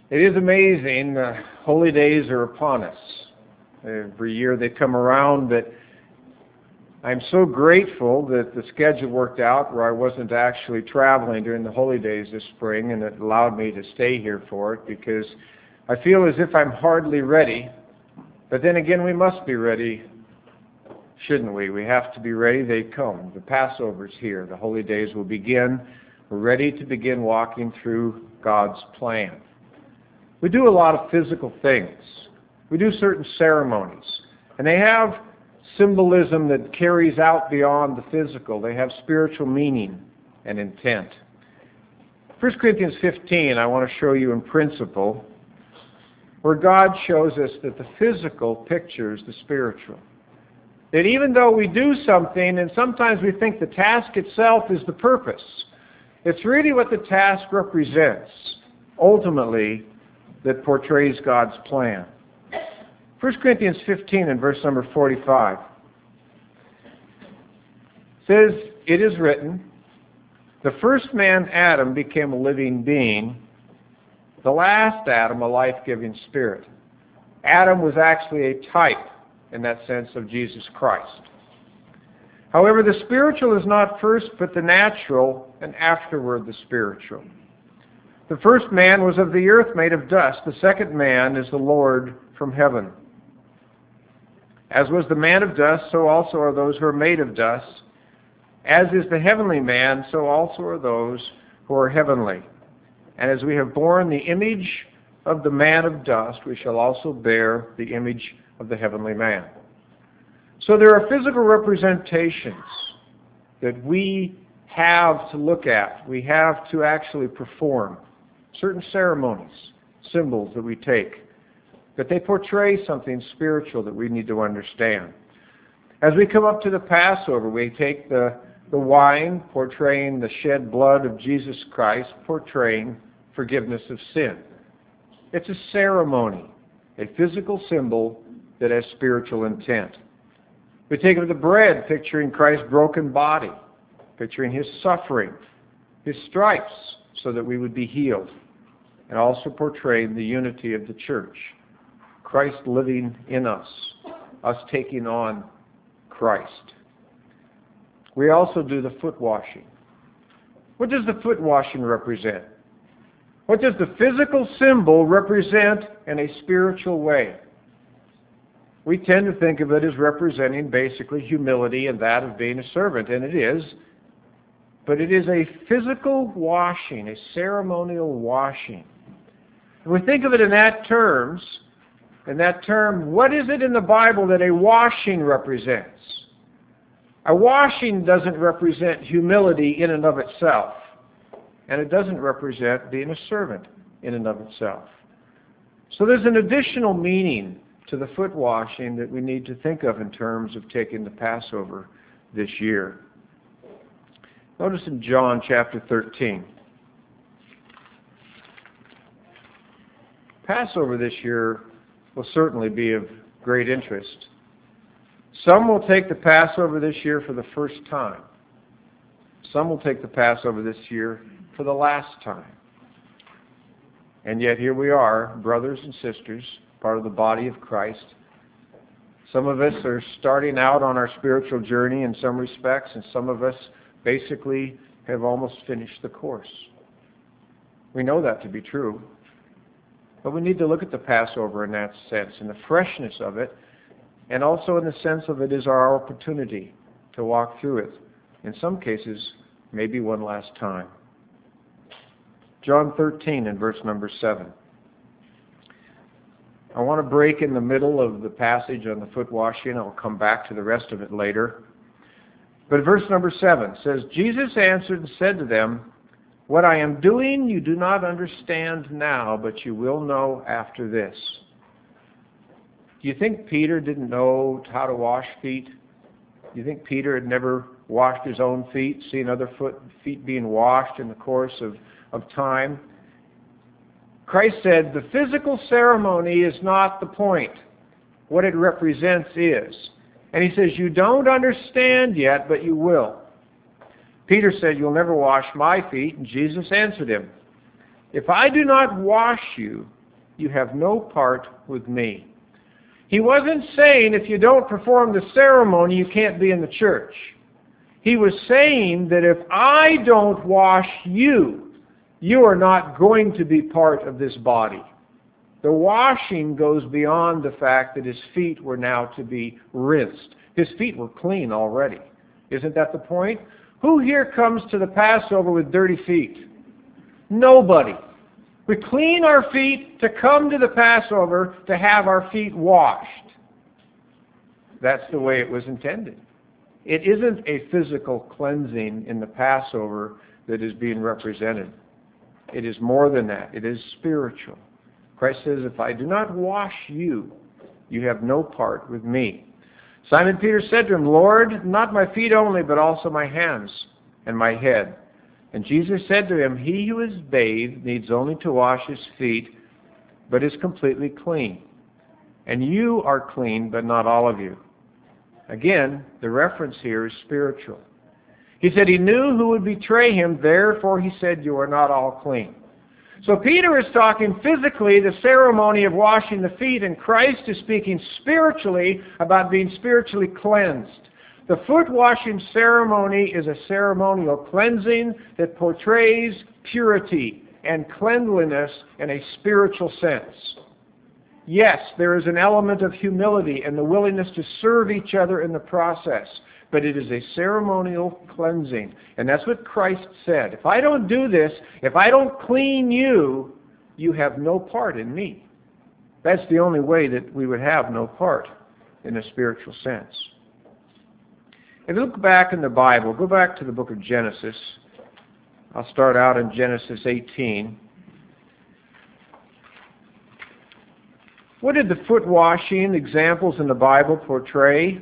It is amazing. Holy days are upon us. Every year they come around, but I'm so grateful that the schedule worked out where I wasn't actually traveling during the holy days this spring, and it allowed me to stay here for it, because I feel as if I'm hardly ready. But then again, we must be ready, shouldn't we? We have to be ready. They come. The Passover's here. The holy days will begin. We're ready to begin walking through God's plan. We do a lot of physical things. We do certain ceremonies, and they have symbolism that carries out beyond the physical. They have spiritual meaning and intent. 1 Corinthians 15, I want to show you in principle, where God shows us that the physical pictures the spiritual. That even though we do something, and sometimes we think the task itself is the purpose, it's really what the task represents, ultimately, that portrays God's plan. 1 Corinthians 15 and verse number 45 says, "It is written, the first man, Adam, became a living being, the last Adam, a life-giving spirit." Adam was actually a type, in that sense, of Jesus Christ. However, the spiritual is not first, but the natural, and afterward the spiritual. The first man was of the earth, made of dust. The second man is the Lord from heaven. As was the man of dust, so also are those who are made of dust. As is the heavenly man, so also are those who are heavenly. And as we have borne the image of the man of dust, we shall also bear the image of the heavenly man. So there are physical representations that we have to look at. We have to actually perform certain ceremonies, symbols that we take. But they portray something spiritual that we need to understand. As we come up to the Passover, we take the wine, portraying the shed blood of Jesus Christ, portraying forgiveness of sin. It's a ceremony, a physical symbol that has spiritual intent. We take of the bread, picturing Christ's broken body, picturing His suffering, His stripes, so that we would be healed, and also portraying the unity of the church. Christ living in us taking on Christ. We also do the foot washing. What does the foot washing represent? What does the physical symbol represent in a spiritual way? We tend to think of it as representing basically humility and that of being a servant, and it is. But it is a physical washing, a ceremonial washing. If we think of it in that term, what is it in the Bible that a washing represents? A washing doesn't represent humility in and of itself, and it doesn't represent being a servant in and of itself. So there's an additional meaning to the foot washing that we need to think of in terms of taking the Passover this year. Notice in John chapter 13. Passover this year will certainly be of great interest. Some will take the Passover this year for the first time. Some will take the Passover this year for the last time. And yet here we are, brothers and sisters, part of the body of Christ. Some of us are starting out on our spiritual journey in some respects, and some of us basically have almost finished the course. We know that to be true. But we need to look at the Passover in that sense, in the freshness of it, and also in the sense of it is our opportunity to walk through it. In some cases, maybe one last time. John 13 and verse number 7. I want to break in the middle of the passage on the foot washing. I'll come back to the rest of it later. But verse number 7 says, "Jesus answered and said to them, 'What I am doing you do not understand now, but you will know after this.'" Do you think Peter didn't know how to wash feet? Do you think Peter had never washed his own feet, seen other feet being washed in the course of time? Christ said the physical ceremony is not the point. What it represents is. And He says, you don't understand yet, but you will. Peter said, "You'll never wash my feet." And Jesus answered him, "If I do not wash you, you have no part with me. He wasn't saying if you don't perform the ceremony, you can't be in the church. He was saying that if I don't wash you, you are not going to be part of this body. The washing goes beyond the fact that his feet were now to be rinsed. His feet were clean already. Isn't that the point? Who here comes to the Passover with dirty feet? Nobody. We clean our feet to come to the Passover to have our feet washed. That's the way it was intended. It isn't a physical cleansing in the Passover that is being represented. It is more than that. It is spiritual. Christ says, if I do not wash you, you have no part with me. Simon Peter said to him, Lord, not my feet only, but also my hands and my head. And Jesus said to him, he who is bathed needs only to wash his feet, but is completely clean. And you are clean, but not all of you. Again, the reference here is spiritual. He said he knew who would betray him, therefore he said, you are not all clean. So Peter is talking physically, the ceremony of washing the feet, and Christ is speaking spiritually about being spiritually cleansed. The foot washing ceremony is a ceremonial cleansing that portrays purity and cleanliness in a spiritual sense. Yes, there is an element of humility and the willingness to serve each other in the process, but it is a ceremonial cleansing. And that's what Christ said. If I don't do this, if I don't clean you, you have no part in me. That's the only way that we would have no part in a spiritual sense. If you look back in the Bible, go back to the book of Genesis. I'll start out in Genesis 18. What did the foot washing examples in the Bible portray?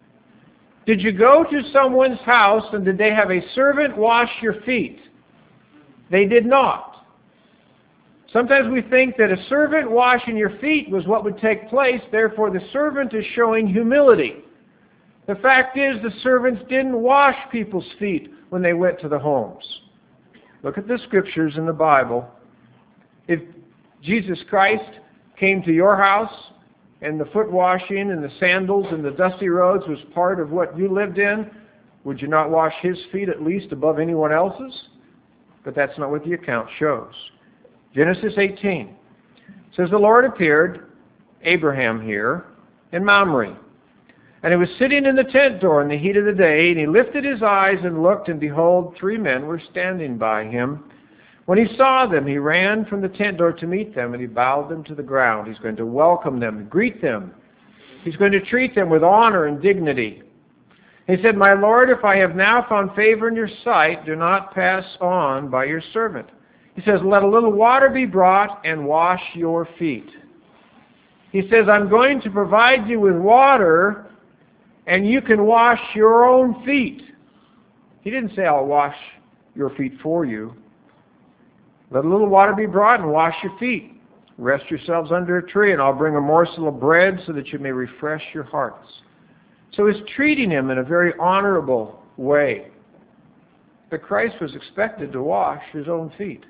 Did you go to someone's house and did they have a servant wash your feet? They did not. Sometimes we think that a servant washing your feet was what would take place, therefore the servant is showing humility. The fact is, the servants didn't wash people's feet when they went to the homes. Look at the scriptures in the Bible. If Jesus Christ came to your house and the foot washing and the sandals and the dusty roads was part of what you lived in, would you not wash his feet at least above anyone else's? But that's not what the account shows. Genesis 18 says, the Lord appeared, Abraham here, in Mamre. And he was sitting in the tent door in the heat of the day, and he lifted his eyes and looked, and behold, 3 men were standing by him. When he saw them, he ran from the tent door to meet them, and he bowed them to the ground. He's going to welcome them, greet them. He's going to treat them with honor and dignity. He said, my Lord, if I have now found favor in your sight, do not pass on by your servant. He says, let a little water be brought and wash your feet. He says, I'm going to provide you with water, and you can wash your own feet. He didn't say, I'll wash your feet for you. Let a little water be brought and wash your feet. Rest yourselves under a tree, and I'll bring a morsel of bread so that you may refresh your hearts. So he's treating him in a very honorable way. But Christ was expected to wash his own feet.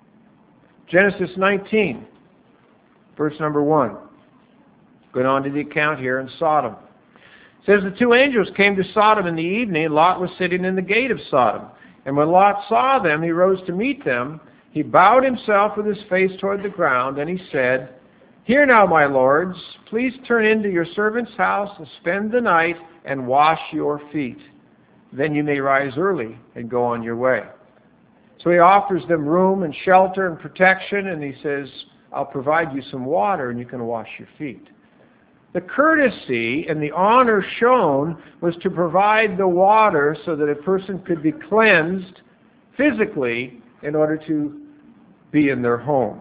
Genesis 19, verse number 1. Going on to the account here in Sodom. It says, the 2 angels came to Sodom in the evening. Lot was sitting in the gate of Sodom. And when Lot saw them, he rose to meet them. He bowed himself with his face toward the ground, and he said, hear now, my lords, please turn into your servant's house and spend the night and wash your feet. Then you may rise early and go on your way. So he offers them room and shelter and protection, and he says, I'll provide you some water and you can wash your feet. The courtesy and the honor shown was to provide the water so that a person could be cleansed physically in order to be in their home.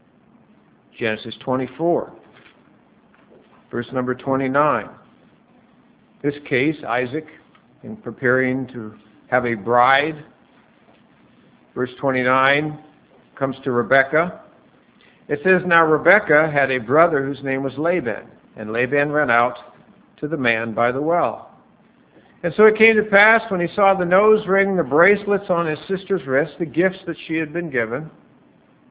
Genesis 24, verse number 29. This case, Isaac, in preparing to have a bride, verse 29, comes to Rebekah. It says, now Rebekah had a brother whose name was Laban, and Laban ran out to the man by the well. And so it came to pass, when he saw the nose ring, the bracelets on his sister's wrist, the gifts that she had been given,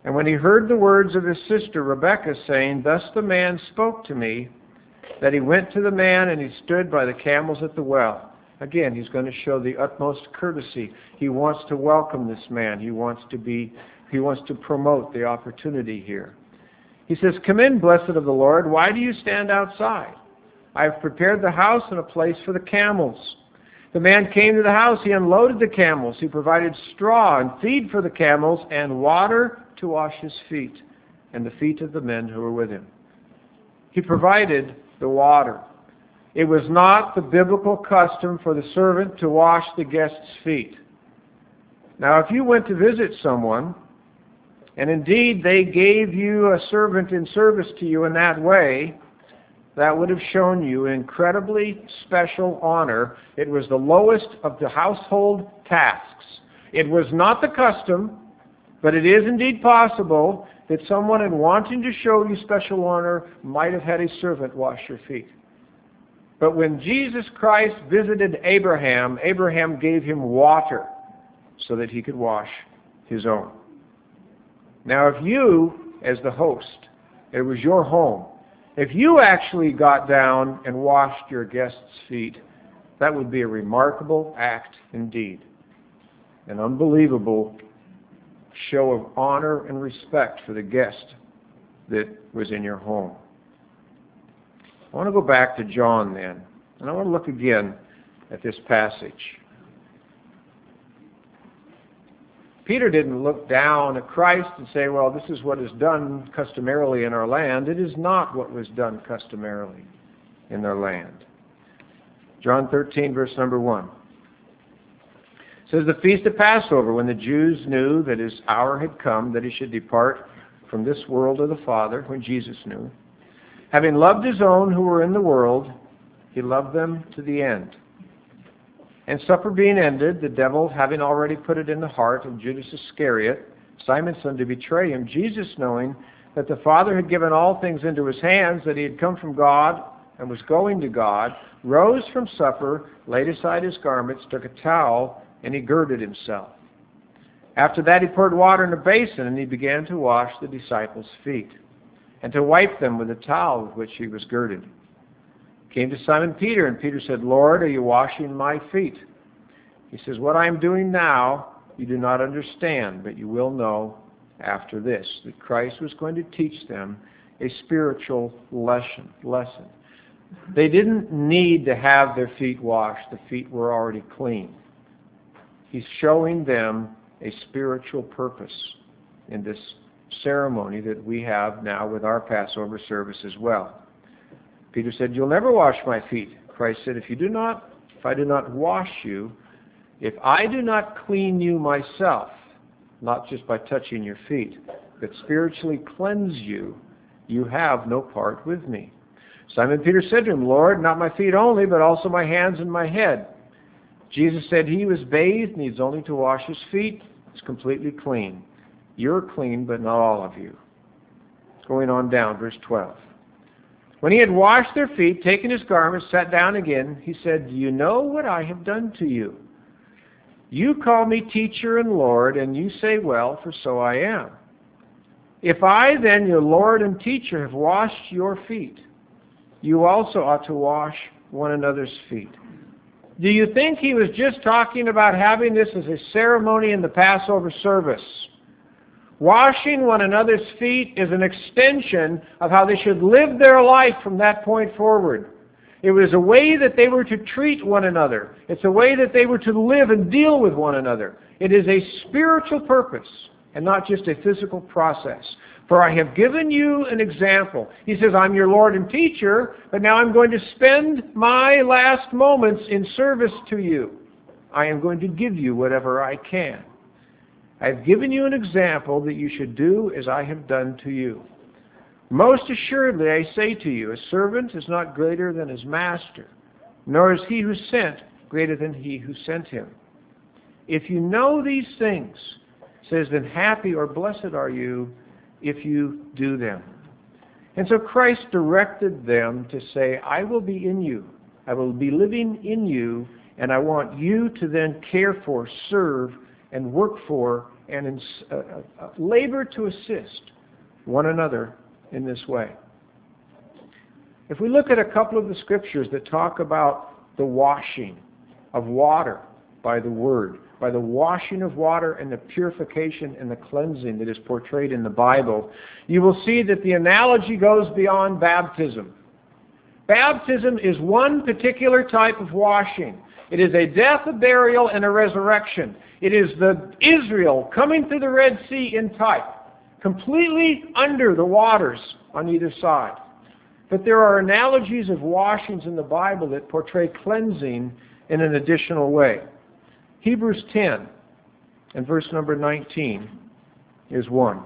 And when he heard the words of his sister Rebekah, saying, Thus the man spoke to me, that he went to the man and he stood by the camels at the well. Again, he's going to show the utmost courtesy. He wants to welcome this man. He wants to promote the opportunity here. He says, Come in, blessed of the Lord. Why do you stand outside? I have prepared the house and a place for the camels. The man came to the house. He unloaded the camels. He provided straw and feed for the camels and water to wash his feet and the feet of the men who were with him. He provided the water. It was not the biblical custom for the servant to wash the guest's feet. Now, if you went to visit someone, and indeed they gave you a servant in service to you in that way, that would have shown you incredibly special honor. It was the lowest of the household tasks. It was not the custom, but it is indeed possible that someone, in wanting to show you special honor, might have had a servant wash your feet. But when Jesus Christ visited Abraham, Abraham gave him water so that he could wash his own. Now, if you, as the host, it was your home, if you actually got down and washed your guest's feet, that would be a remarkable act indeed. An unbelievable show of honor and respect for the guest that was in your home. I want to go back to John then, and I want to look again at this passage. Peter didn't look down at Christ and say, well, this is what is done customarily in our land. It is not what was done customarily in their land. John 13, verse number 1. It says, The feast of Passover, when the Jews knew that his hour had come, that he should depart from this world to the Father, when Jesus knew, having loved his own who were in the world, he loved them to the end. And supper being ended, the devil having already put it in the heart of Judas Iscariot, Simon's son, to betray him, Jesus, knowing that the Father had given all things into his hands, that he had come from God and was going to God, rose from supper, laid aside his garments, took a towel, and he girded himself. After that he poured water in a basin, and he began to wash the disciples' feet, and to wipe them with the towel with which he was girded. Came to Simon Peter, and Peter said, Lord, are you washing my feet? He says, What I am doing now you do not understand, but you will know after this, that Christ was going to teach them a spiritual lesson. They didn't need to have their feet washed. The feet were already clean. He's showing them a spiritual purpose in this ceremony that we have now with our Passover service as well. Peter said, You'll never wash my feet. Christ said, If I do not wash you, if I do not clean you myself, not just by touching your feet, but spiritually cleanse you, you have no part with me. Simon Peter said to him, Lord, not my feet only, but also my hands and my head. Jesus said, He who is bathed needs only to wash his feet. It's completely clean. You're clean, but not all of you. Going on down, verse 12. When he had washed their feet, taken his garments, sat down again, he said, Do you know what I have done to you? You call me teacher and Lord, and you say, Well, for so I am. If I then, your Lord and teacher, have washed your feet, you also ought to wash one another's feet. Do you think he was just talking about having this as a ceremony in the Passover service? Washing one another's feet is an extension of how they should live their life from that point forward. It was a way that they were to treat one another. It's a way that they were to live and deal with one another. It is a spiritual purpose and not just a physical process. For I have given you an example. He says, I'm your Lord and teacher, but now I'm going to spend my last moments in service to you. I am going to give you whatever I can. I have given you an example that you should do as I have done to you. Most assuredly, I say to you, a servant is not greater than his master, nor is he who sent greater than he who sent him. If you know these things, it says, then happy or blessed are you if you do them. And so Christ directed them to say, I will be in you. I will be living in you, and I want you to then care for, serve, and work for and labor to assist one another in this way. If we look at a couple of the scriptures that talk about the washing of water by the Word, by the washing of water and the purification and the cleansing that is portrayed in the Bible, you will see that the analogy goes beyond baptism. Baptism is one particular type of washing. It is a death, a burial, and a resurrection. It is the Israel coming through the Red Sea in type, completely under the waters on either side. But there are analogies of washings in the Bible that portray cleansing in an additional way. Hebrews 10 and verse number 19 is one.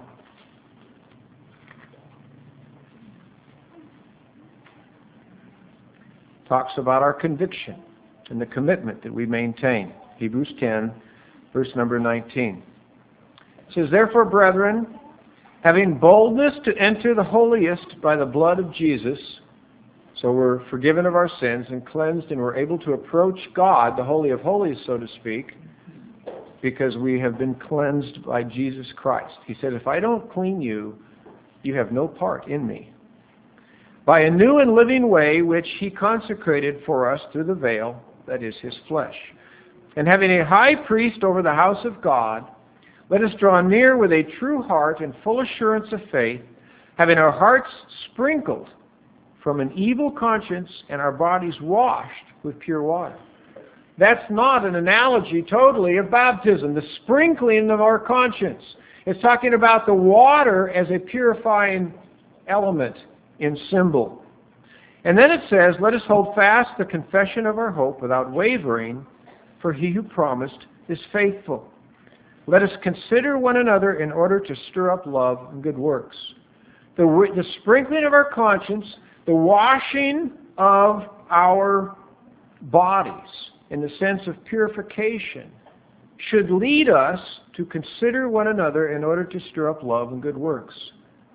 Talks about our conviction and the commitment that we maintain. Hebrews 10, verse number 19. It says, "Therefore, brethren, having boldness to enter the holiest by the blood of Jesus," so we're forgiven of our sins and cleansed, and we're able to approach God, the Holy of Holies, so to speak, because we have been cleansed by Jesus Christ. He said, if I don't clean you, you have no part in me. "By a new and living way which He consecrated for us through the veil, that is His flesh. And having a high priest over the house of God, let us draw near with a true heart and full assurance of faith, having our hearts sprinkled from an evil conscience and our bodies washed with pure water." That's not an analogy totally of baptism, the sprinkling of our conscience. It's talking about the water as a purifying element in symbol. And then it says, "Let us hold fast the confession of our hope without wavering, for He who promised is faithful. Let us consider one another in order to stir up love and good works." The sprinkling of our conscience, the washing of our bodies in the sense of purification, should lead us to consider one another in order to stir up love and good works.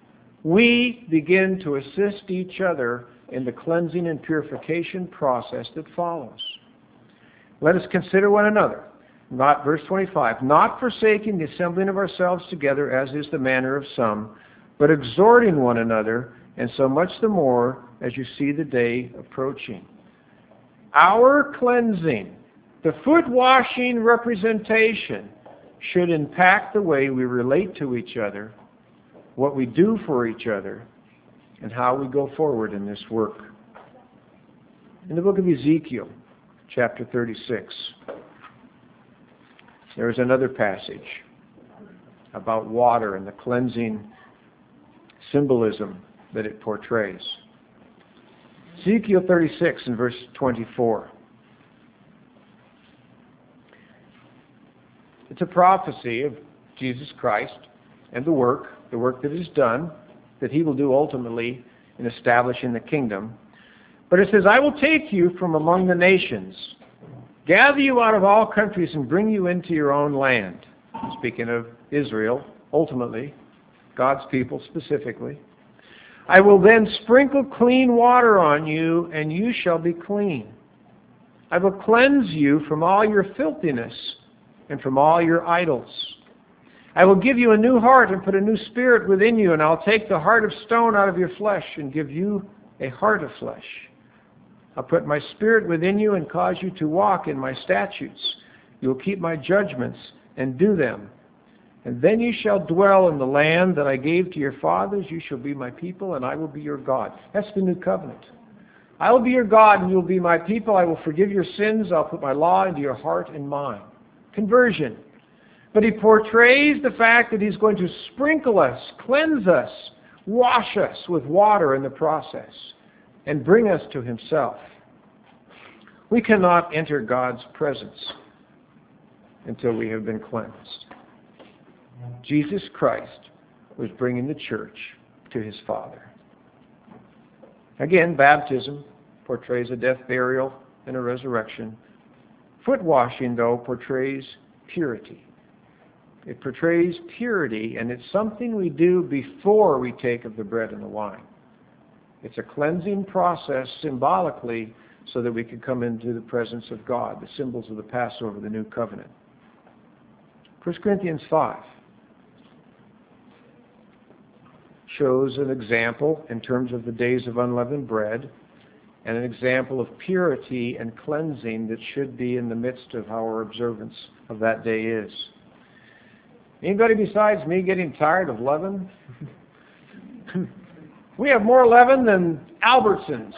We begin to assist each other in the cleansing and purification process that follows. Let us consider one another. Not, verse 25, "not forsaking the assembling of ourselves together, as is the manner of some, but exhorting one another, and so much the more as you see the day approaching." Our cleansing, the foot washing representation, should impact the way we relate to each other, what we do for each other, and how we go forward in this work. In the book of Ezekiel, chapter 36, there is another passage about water and the cleansing symbolism that it portrays. Ezekiel 36 and verse 24. It's a prophecy of Jesus Christ and the work that is done, that He will do ultimately in establishing the kingdom. But it says, "I will take you from among the nations, gather you out of all countries, and bring you into your own land." Speaking of Israel, ultimately, God's people specifically. "I will then sprinkle clean water on you, and you shall be clean. I will cleanse you from all your filthiness and from all your idols. I will give you a new heart and put a new spirit within you, and I'll take the heart of stone out of your flesh and give you a heart of flesh. I'll put my spirit within you and cause you to walk in my statutes. You will keep my judgments and do them. And then you shall dwell in the land that I gave to your fathers. You shall be my people, and I will be your God." That's the new covenant. I will be your God, and you will be my people. I will forgive your sins. I'll put my law into your heart and mind. Conversion. But He portrays the fact that He's going to sprinkle us, cleanse us, wash us with water in the process, and bring us to Himself. We cannot enter God's presence until we have been cleansed. Jesus Christ was bringing the church to His Father. Again, baptism portrays a death, burial, and a resurrection. Foot washing, though, portrays purity. It portrays purity, and it's something we do before we take of the bread and the wine. It's a cleansing process symbolically so that we can come into the presence of God, the symbols of the Passover, the new covenant. 1 Corinthians 5 shows an example in terms of the days of unleavened bread and an example of purity and cleansing that should be in the midst of how our observance of that day is. Anybody besides me getting tired of leaven? We have more leaven than Albertsons.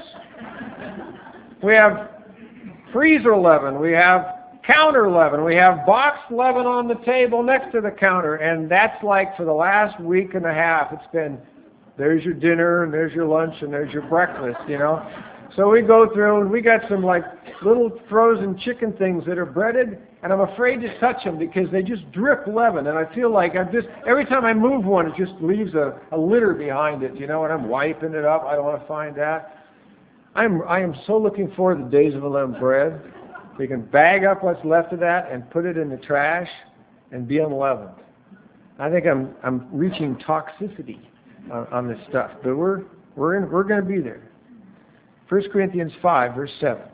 We have freezer leaven. We have counter leaven. We have boxed leaven on the table next to the counter. And that's like for the last week and a half, it's been, there's your dinner, and there's your lunch, and there's your breakfast, you know. So we go through, and we got some like little frozen chicken things that are breaded, and I'm afraid to touch them because they just drip leaven. And I feel like every time I move one, it just leaves a litter behind it, you know, and I'm wiping it up. I don't want to find that. I am so looking forward to the days of unleavened bread. We can bag up what's left of that and put it in the trash and be unleavened. I think I'm reaching toxicity on this stuff, but we're going to be there. 1 Corinthians 5, verse 7. It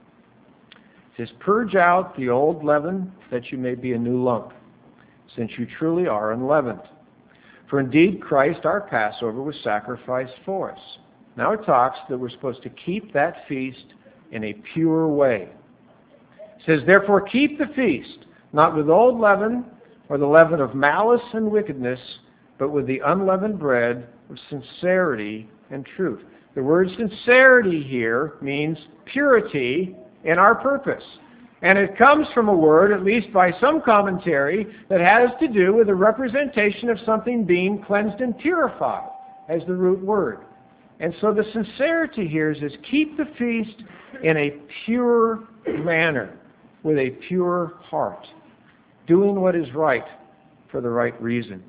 says, "Purge out the old leaven, that you may be a new lump, since you truly are unleavened. For indeed Christ our Passover was sacrificed for us." Now it talks that we're supposed to keep that feast in a pure way. It says, "Therefore keep the feast, not with old leaven, or the leaven of malice and wickedness, but with the unleavened bread of sincerity and truth." The word sincerity here means purity in our purpose. And it comes from a word, at least by some commentary, that has to do with a representation of something being cleansed and purified as the root word. And so the sincerity here is keep the feast in a pure manner, with a pure heart, doing what is right for the right reason.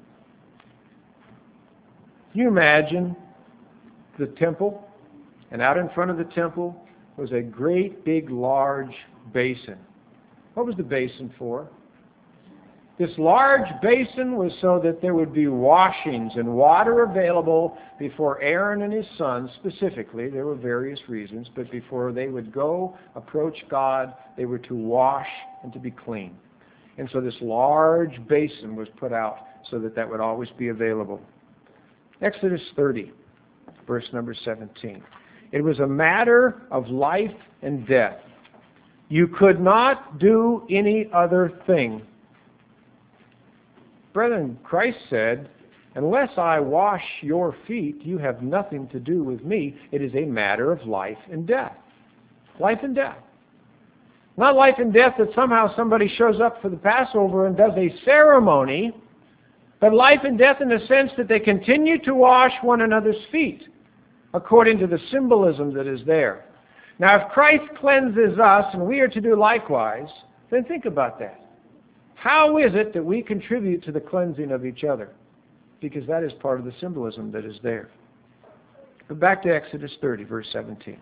Can you imagine the temple? And out in front of the temple was a great big large basin. What was the basin for? This large basin was so that there would be washings and water available before Aaron and his sons, specifically. There were various reasons, but before they would go approach God, they were to wash and to be clean. And so this large basin was put out so that that would always be available. Exodus 30, verse number 17. It was a matter of life and death. You could not do any other thing. Brethren, Christ said, "Unless I wash your feet, you have nothing to do with me." It is a matter of life and death. Life and death. Not life and death that somehow somebody shows up for the Passover and does a ceremony, but life and death in the sense that they continue to wash one another's feet, according to the symbolism that is there. Now, if Christ cleanses us and we are to do likewise, then think about that. How is it that we contribute to the cleansing of each other? Because that is part of the symbolism that is there. But back to Exodus 30, verse 17.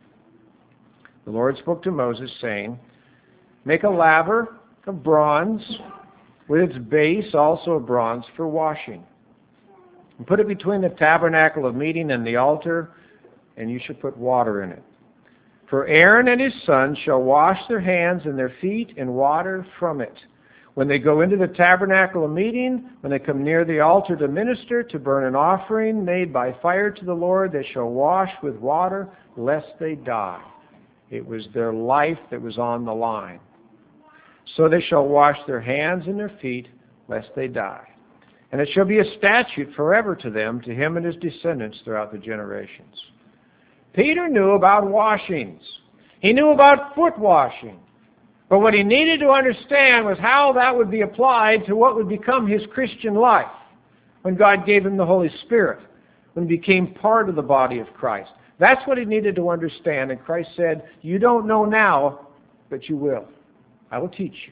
The Lord spoke to Moses, saying, "Make a laver of bronze, with its base also of bronze for washing. And put it between the tabernacle of meeting and the altar, and you shall put water in it. For Aaron and his sons shall wash their hands and their feet in water from it. When they go into the tabernacle of meeting, when they come near the altar to minister, to burn an offering made by fire to the Lord, they shall wash with water, lest they die." It was their life that was on the line. "So they shall wash their hands and their feet, lest they die. And it shall be a statute forever to them, to him and his descendants throughout the generations." Peter knew about washings. He knew about foot washing. But what he needed to understand was how that would be applied to what would become his Christian life when God gave him the Holy Spirit, when he became part of the body of Christ. That's what he needed to understand. And Christ said, "You don't know now, but you will. I will teach you."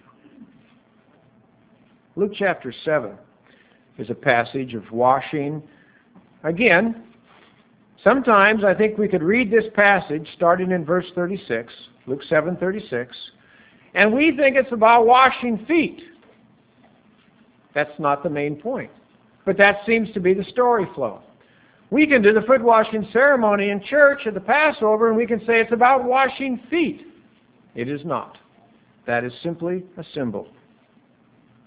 Luke chapter 7 is a passage of washing. Again, sometimes I think we could read this passage starting in verse 36, Luke 7:36, and we think it's about washing feet. That's not the main point. But that seems to be the story flow. We can do the foot washing ceremony in church at the Passover, and we can say it's about washing feet. It is not. That is simply a symbol.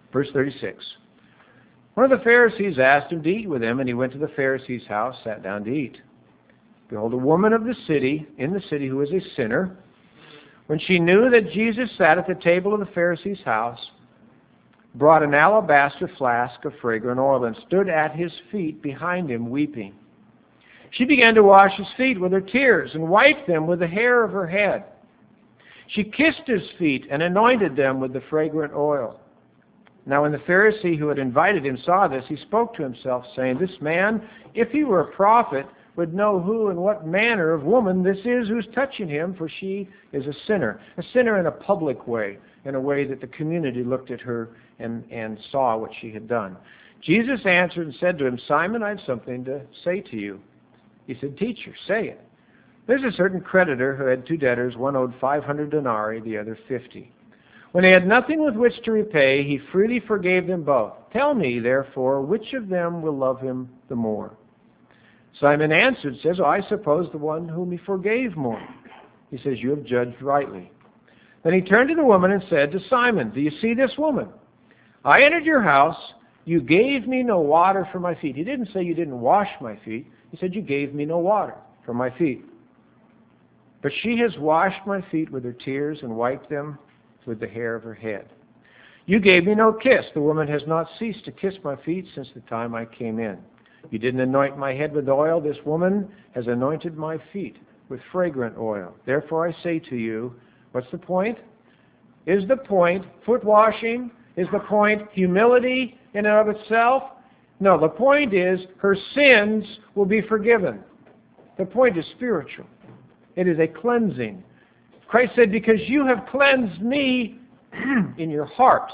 Verse 36. One of the Pharisees asked him to eat with him, and he went to the Pharisee's house, sat down to eat. Behold, a woman of the city, in the city, who was a sinner, when she knew that Jesus sat at the table of the Pharisee's house, brought an alabaster flask of fragrant oil and stood at his feet behind him, weeping. She began to wash his feet with her tears and wiped them with the hair of her head. She kissed his feet and anointed them with the fragrant oil. Now when the Pharisee who had invited him saw this, he spoke to himself, saying, This man, if he were a prophet, would know who and what manner of woman this is who's touching him, for she is a sinner in a public way, in a way that the community looked at her and saw what she had done. Jesus answered and said to him, Simon, I have something to say to you. He said, Teacher, say it. There's a certain creditor who had 2 debtors, one owed 500 denarii, the other 50. When he had nothing with which to repay, he freely forgave them both. Tell me, therefore, which of them will love him the more? Simon answered, says, I suppose the one whom he forgave more. He says, You have judged rightly. Then he turned to the woman and said to Simon, Do you see this woman? I entered your house. You gave me no water for my feet. He didn't say you didn't wash my feet. He said, You gave me no water for my feet. But she has washed my feet with her tears and wiped them with the hair of her head. You gave me no kiss. The woman has not ceased to kiss my feet since the time I came in. You didn't anoint my head with oil. This woman has anointed my feet with fragrant oil. Therefore I say to you, what's the point? Is the point foot washing? Is the point humility in and of itself? No, the point is her sins will be forgiven. The point is spiritual. It is a cleansing. Christ said, because you have cleansed me in your heart,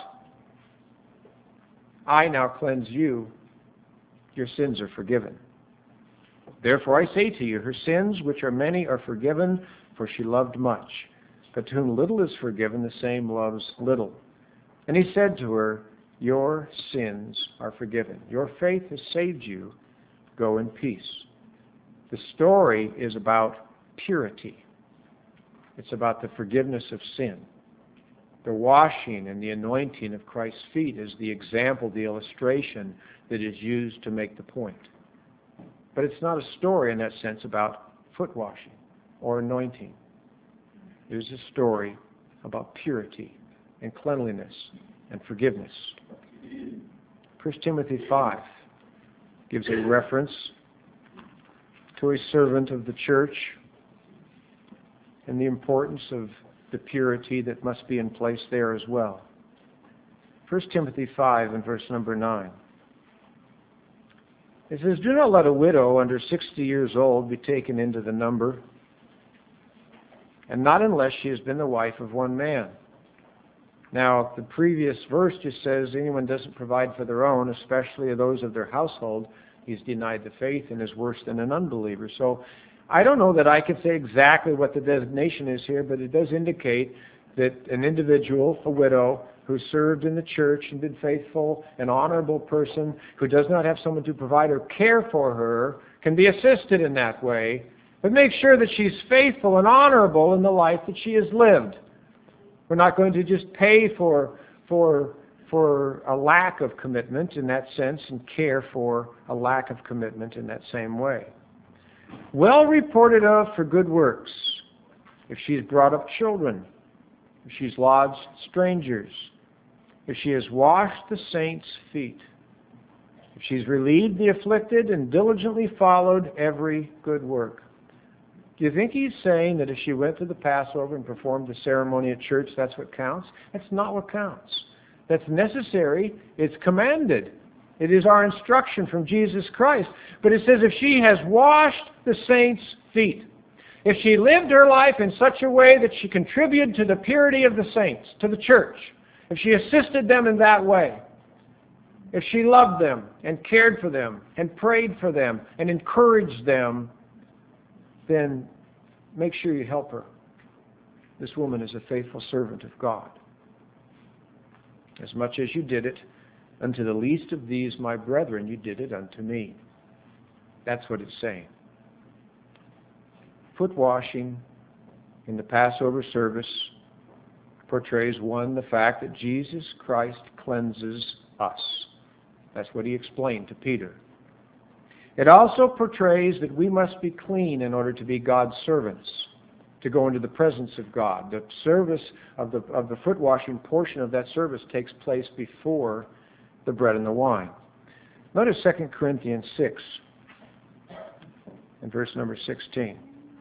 I now cleanse you. Your sins are forgiven. Therefore I say to you, her sins, which are many, are forgiven, for she loved much. But to whom little is forgiven, the same loves little. And he said to her, Your sins are forgiven. Your faith has saved you. Go in peace. The story is about purity. It's about the forgiveness of sin. The washing and the anointing of Christ's feet is the example, the illustration that is used to make the point. But it's not a story in that sense about foot washing or anointing. It is a story about purity and cleanliness and forgiveness. 1 Timothy 5 gives a reference to a servant of the church and the importance of the purity that must be in place there as well. 1 Timothy 5 and verse number 9. It says, Do not let a widow under 60 years old be taken into the number, and not unless she has been the wife of one man. Now, the previous verse just says anyone doesn't provide for their own, especially those of their household, he's denied the faith and is worse than an unbeliever. So I don't know that I can say exactly what the designation is here, but it does indicate that an individual, a widow, who served in the church and been faithful, an honorable person who does not have someone to provide or care for her, can be assisted in that way, but make sure that she's faithful and honorable in the life that she has lived. We're not going to just pay for a lack of commitment in that sense and care for a lack of commitment in that same way. Well reported of for good works, if she's brought up children, if she's lodged strangers, if she has washed the saints' feet, if she's relieved the afflicted and diligently followed every good work. Do you think he's saying that if she went to the Passover and performed the ceremony at church, that's what counts? That's not what counts. That's necessary. It's commanded. It is our instruction from Jesus Christ. But it says if she has washed the saints' feet, if she lived her life in such a way that she contributed to the purity of the saints, to the church, if she assisted them in that way, if she loved them and cared for them and prayed for them and encouraged them, then make sure you help her. This woman is a faithful servant of God. As much as you did it unto the least of these, my brethren, you did it unto me. That's what it's saying. Foot washing in the Passover service portrays, one, the fact that Jesus Christ cleanses us. That's what he explained to Peter. It also portrays that we must be clean in order to be God's servants, to go into the presence of God. The service of the foot washing portion of that service takes place before the bread and the wine. Notice 2 Corinthians 6 and verse number 16. It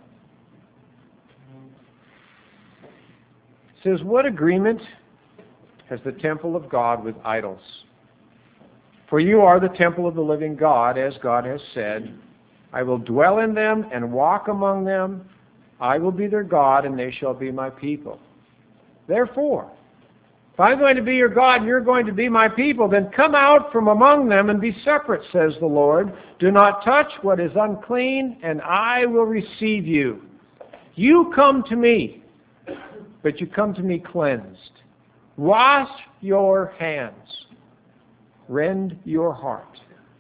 says, "What agreement has the temple of God with idols? For you are the temple of the living God, as God has said, I will dwell in them and walk among them. I will be their God, and they shall be my people. Therefore, if I'm going to be your God and you're going to be my people, then come out from among them and be separate, says the Lord. Do not touch what is unclean, and I will receive you. You come to me, but you come to me cleansed. Wash your hands. Rend your heart.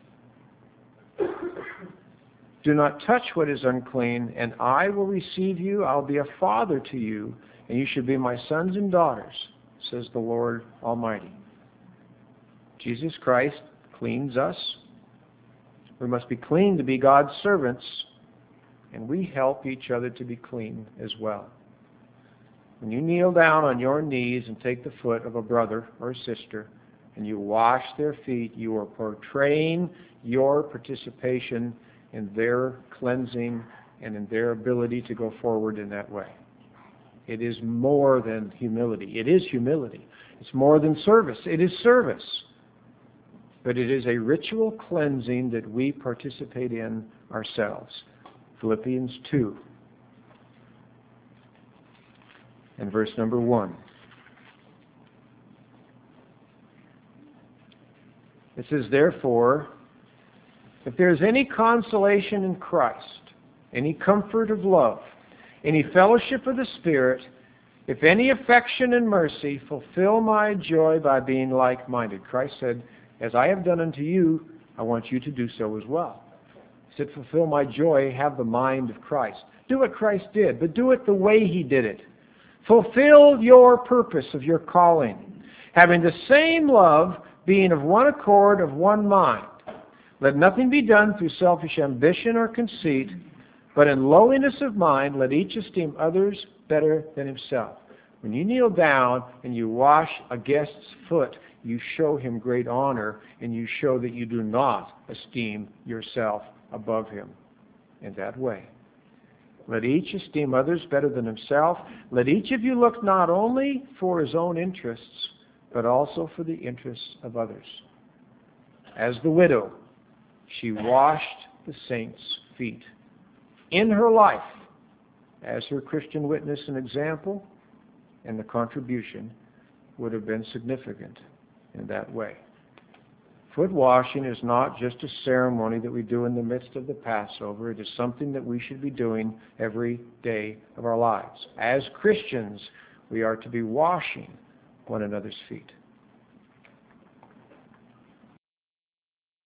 Do not touch what is unclean, and I will receive you. I'll be a father to you, and you should be my sons and daughters, says the Lord Almighty." Jesus Christ cleans us. We must be clean to be God's servants, and we help each other to be clean as well. When you kneel down on your knees and take the foot of a brother or sister, and you wash their feet, you are portraying your participation in their cleansing and in their ability to go forward in that way. It is more than humility. It is humility. It's more than service. It is service. But it is a ritual cleansing that we participate in ourselves. Philippians 2 and verse number 1. It says, "Therefore, if there is any consolation in Christ, any comfort of love, any fellowship of the Spirit, if any affection and mercy, fulfill my joy by being like-minded." Christ said, "As I have done unto you, I want you to do so as well." He said, "Fulfill my joy, have the mind of Christ." Do what Christ did, but do it the way He did it. Fulfill your purpose of your calling, having the same love, being of one accord, of one mind. Let nothing be done through selfish ambition or conceit, but in lowliness of mind let each esteem others better than himself. When you kneel down and you wash a guest's foot, you show him great honor, and you show that you do not esteem yourself above him in that way. Let each esteem others better than himself. Let each of you look not only for his own interests, but also for the interests of others. As the widow, she washed the saints' feet in her life as her Christian witness and example, and the contribution would have been significant in that way. Foot washing is not just a ceremony that we do in the midst of the Passover. It is something that we should be doing every day of our lives. As Christians, we are to be washing one another's feet.